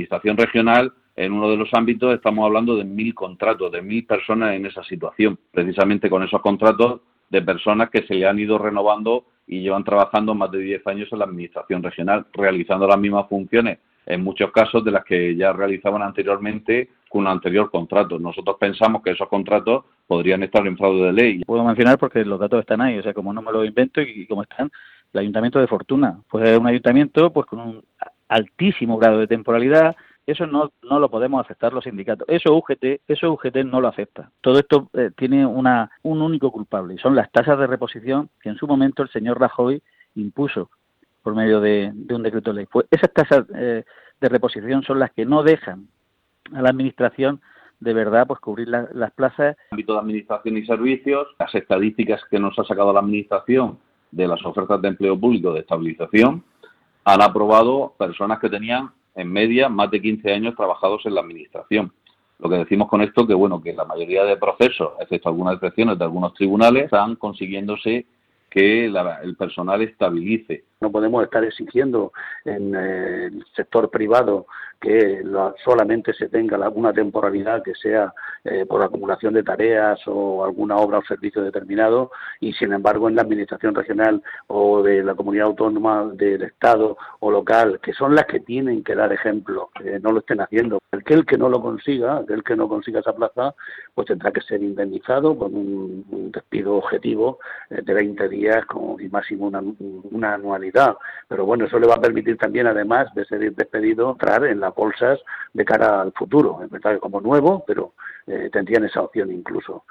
administración regional, en uno de los ámbitos, estamos hablando de 1.000 contratos, de 1.000 personas en esa situación, precisamente con esos contratos de personas que se le han ido renovando y llevan trabajando más de 10 años en la administración regional, realizando las mismas funciones, en muchos casos, de las que ya realizaban anteriormente con un anterior contrato. Nosotros pensamos que esos contratos podrían estar en fraude de ley. Puedo mencionar porque los datos están ahí, o sea, como no me lo invento y como están, el Ayuntamiento de Fortuna, pues es un ayuntamiento pues con un altísimo grado de temporalidad. Eso no lo podemos aceptar los sindicatos. Eso UGT no lo acepta. Todo esto tiene un único culpable, y son las tasas de reposición que en su momento el señor Rajoy impuso por medio de un decreto de ley. Pues esas tasas de reposición son las que no dejan a la administración de verdad pues cubrir las plazas. En el ámbito de administración y servicios, las estadísticas que nos ha sacado la administración de las ofertas de empleo público de estabilización han aprobado personas que tenían en media más de 15 años trabajados en la administración. Lo que decimos con esto que que la mayoría de procesos, excepto algunas excepciones de algunos tribunales, están consiguiéndose que el personal estabilice. No podemos estar exigiendo en el sector privado que solamente se tenga alguna temporalidad que sea por acumulación de tareas o alguna obra o servicio determinado, y sin embargo en la administración regional o de la comunidad autónoma del Estado o local, que son las que tienen que dar ejemplo, no lo estén haciendo. Aquel que no consiga esa plaza, pues tendrá que ser indemnizado con un despido objetivo de 20 días y máximo una anualidad. Pero bueno, eso le va a permitir también, además de ser despedido, entrar en las bolsas de cara al futuro. Es verdad que como nuevo, pero tendrían esa opción incluso.